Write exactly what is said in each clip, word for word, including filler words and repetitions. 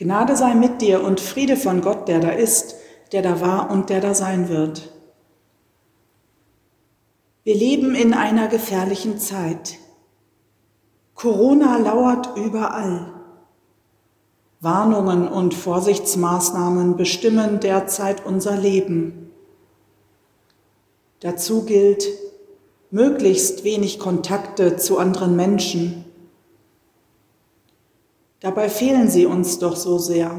Gnade sei mit dir und Friede von Gott, der da ist, der da war und der da sein wird. Wir leben in einer gefährlichen Zeit. Corona lauert überall. Warnungen und Vorsichtsmaßnahmen bestimmen derzeit unser Leben. Dazu gilt, möglichst wenig Kontakte zu anderen Menschen. Dabei fehlen sie uns doch so sehr.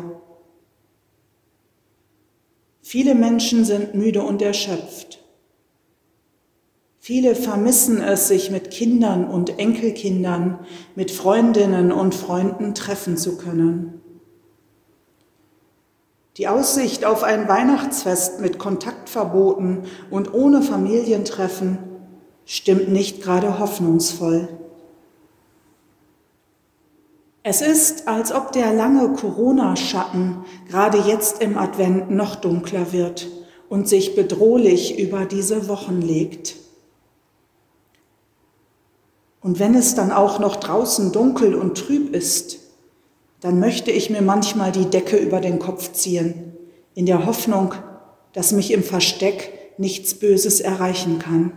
Viele Menschen sind müde und erschöpft. Viele vermissen es, sich mit Kindern und Enkelkindern, mit Freundinnen und Freunden treffen zu können. Die Aussicht auf ein Weihnachtsfest mit Kontaktverboten und ohne Familientreffen stimmt nicht gerade hoffnungsvoll. Es ist, als ob der lange Corona-Schatten gerade jetzt im Advent noch dunkler wird und sich bedrohlich über diese Wochen legt. Und wenn es dann auch noch draußen dunkel und trüb ist, dann möchte ich mir manchmal die Decke über den Kopf ziehen, in der Hoffnung, dass mich im Versteck nichts Böses erreichen kann.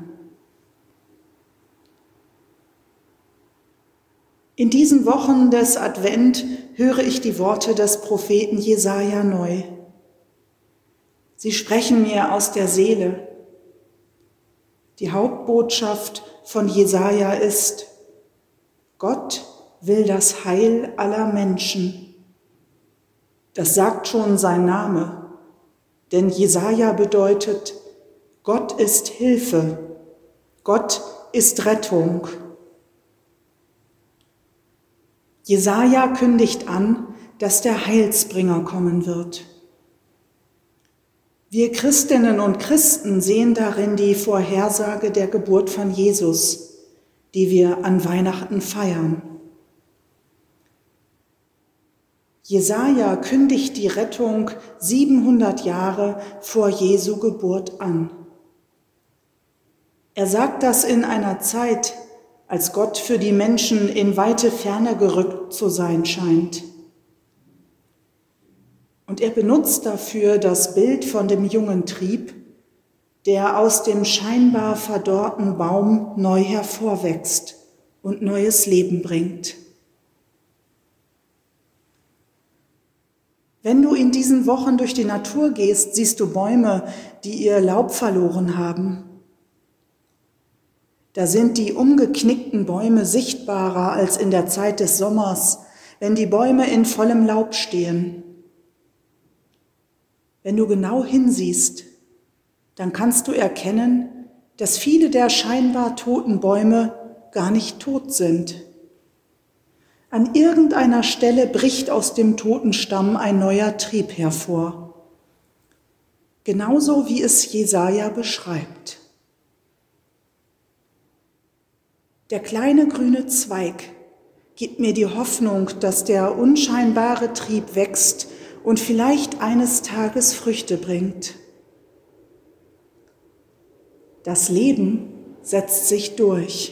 In diesen Wochen des Advent höre ich die Worte des Propheten Jesaja neu. Sie sprechen mir aus der Seele. Die Hauptbotschaft von Jesaja ist: Gott will das Heil aller Menschen. Das sagt schon sein Name, denn Jesaja bedeutet: Gott ist Hilfe, Gott ist Rettung. Jesaja kündigt an, dass der Heilsbringer kommen wird. Wir Christinnen und Christen sehen darin die Vorhersage der Geburt von Jesus, die wir an Weihnachten feiern. Jesaja kündigt die Rettung siebenhundert Jahre vor Jesu Geburt an. Er sagt das in einer Zeit, als Gott für die Menschen in weite Ferne gerückt zu sein scheint. Und er benutzt dafür das Bild von dem jungen Trieb, der aus dem scheinbar verdorrten Baum neu hervorwächst und neues Leben bringt. Wenn du in diesen Wochen durch die Natur gehst, siehst du Bäume, die ihr Laub verloren haben. Da sind die umgeknickten Bäume sichtbarer als in der Zeit des Sommers, wenn die Bäume in vollem Laub stehen. Wenn du genau hinsiehst, dann kannst du erkennen, dass viele der scheinbar toten Bäume gar nicht tot sind. An irgendeiner Stelle bricht aus dem toten Stamm ein neuer Trieb hervor. Genauso wie es Jesaja beschreibt. Der kleine grüne Zweig gibt mir die Hoffnung, dass der unscheinbare Trieb wächst und vielleicht eines Tages Früchte bringt. Das Leben setzt sich durch.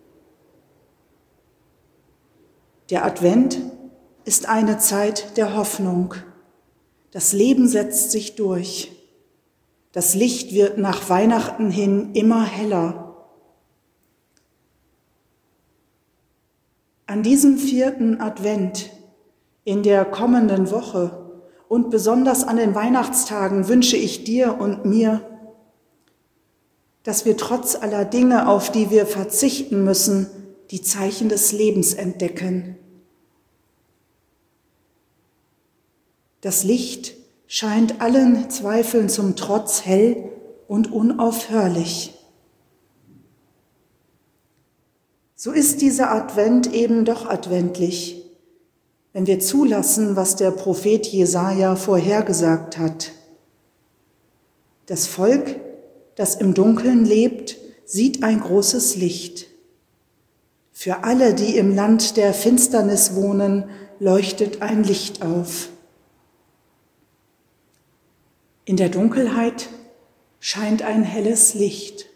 Der Advent ist eine Zeit der Hoffnung. Das Leben setzt sich durch. Das Licht wird nach Weihnachten hin immer heller. An diesem vierten Advent, in der kommenden Woche und besonders an den Weihnachtstagen wünsche ich dir und mir, dass wir trotz aller Dinge, auf die wir verzichten müssen, die Zeichen des Lebens entdecken. Das Licht scheint allen Zweifeln zum Trotz hell und unaufhörlich. So ist dieser Advent eben doch adventlich, wenn wir zulassen, was der Prophet Jesaja vorhergesagt hat. Das Volk, das im Dunkeln lebt, sieht ein großes Licht. Für alle, die im Land der Finsternis wohnen, leuchtet ein Licht auf. In der Dunkelheit scheint ein helles Licht.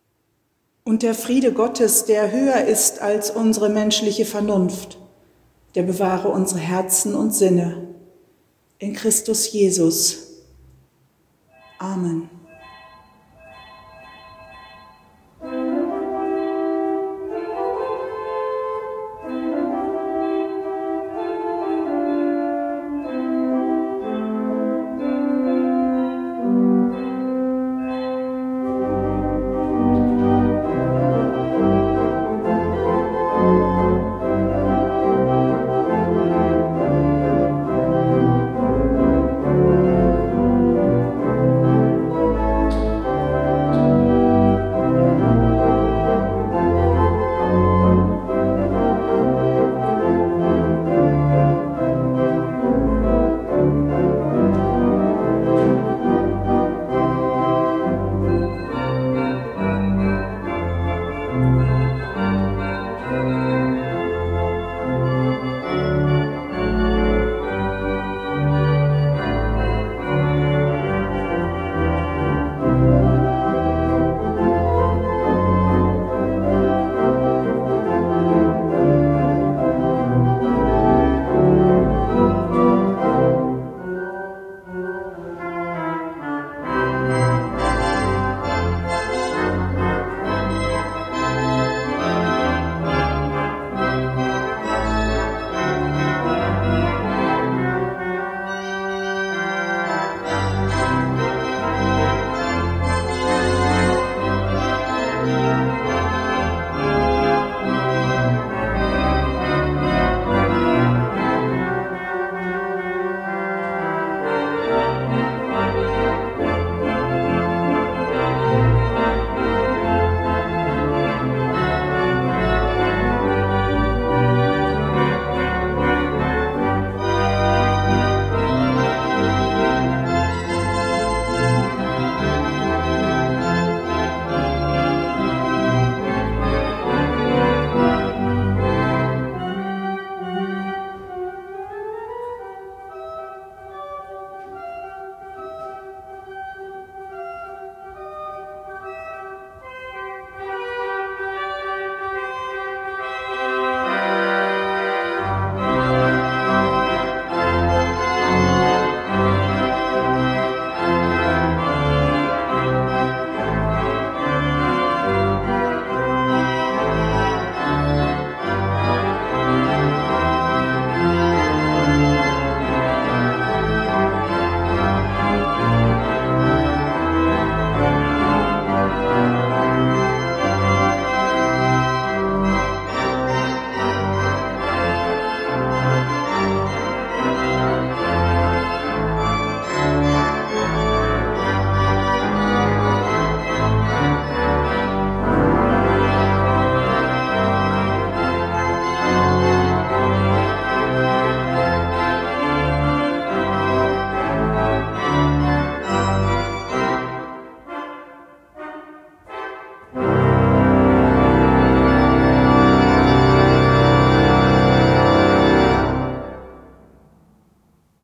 Und der Friede Gottes, der höher ist als unsere menschliche Vernunft, der bewahre unsere Herzen und Sinne. In Christus Jesus. Amen.